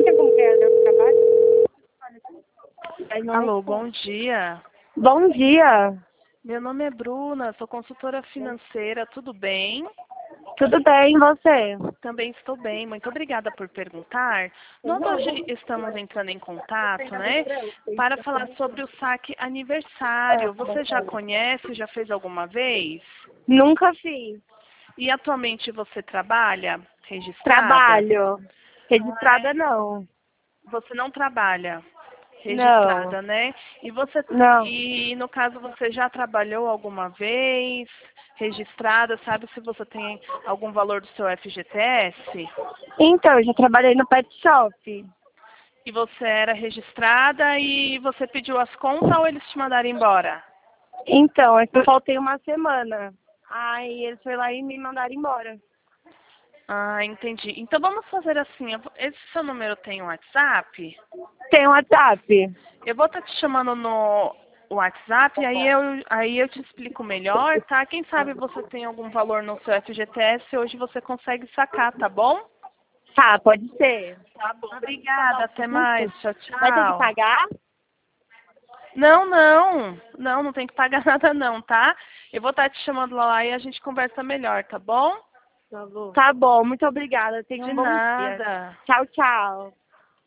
não tem como ganhar meu trabalho? Aí não Alô, responde. bom dia. Bom dia. Meu nome é Bruna, sou consultora financeira, tudo bem? Tudo bem, e você? Também estou bem, muito obrigada por perguntar. Nós hoje estamos entrando em contato, né, para falar sobre o saque aniversário. Você já conhece, já fez alguma vez? Nunca fiz. E atualmente você trabalha registrada? Trabalho. Registrada não. Você não trabalha Não. registrada, né? E você Não. e no caso você já trabalhou alguma vez registrada? Sabe se você tem algum valor do seu FGTS? Então, eu já trabalhei no pet shop. E você era registrada e você pediu as contas ou eles te mandaram embora? Então, é que eu faltei uma semana. Aí eles foram lá e me mandaram embora. Ah, entendi. Então vamos fazer assim. Esse seu número tem um WhatsApp? Tem um WhatsApp? Eu vou estar te chamando no WhatsApp e aí eu te explico melhor, tá? Quem sabe você tem algum valor no seu FGTS, hoje você consegue sacar, tá bom? Tá, pode ser. Tá bom. Obrigada, até mais. Tchau, Vai ter que tchau. pagar? Não, não. Não tem que pagar nada não, tá? Eu vou estar te chamando lá e a gente conversa melhor, tá bom? Tá bom, muito obrigada. Tenha De um bom dia. nada. Tchau, tchau.